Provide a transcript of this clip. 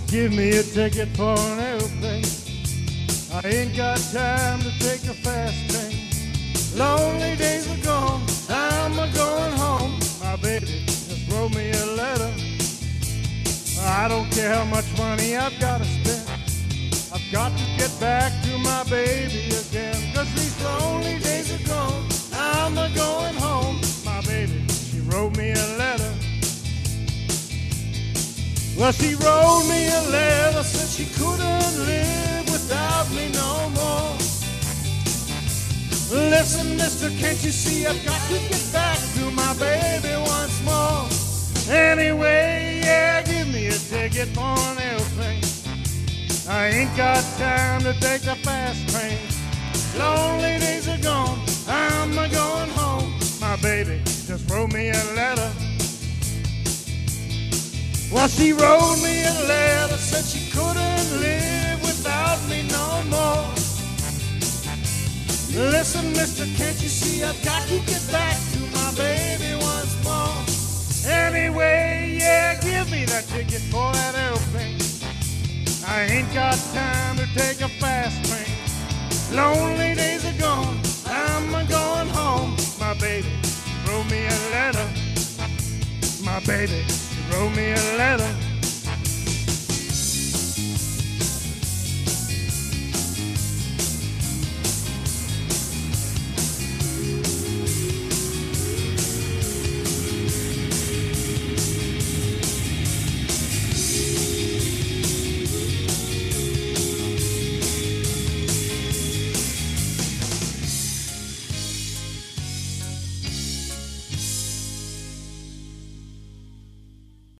Give me a ticket for an airplane. I ain't got time to take a fast train. Lonely days are gone, I'm a-going home. My baby just wrote me a letter. I don't care how much money I've got to spend. I've got to get back to my baby again. 'Cause these lonely days are gone, I'm a-going home. My baby, she wrote me a letter. Well, she wrote me a letter, said she couldn't live without me no more. Listen, mister, can't you see I've got to get back to my baby once more? Anyway, yeah, give me a ticket for an airplane. I ain't got time to take the fast train. Lonely days are gone, I'm a-going home. My baby just wrote me a letter. Well, she wrote me a letter, said she couldn't live without me no more. Listen, mister, can't you see I've got to get back to my baby once more? Anyway, yeah, give me that ticket for that airplane. I ain't got time to take a fast train. Lonely days are gone, I'm a-going home. My baby wrote me a letter. My baby wrote me a letter.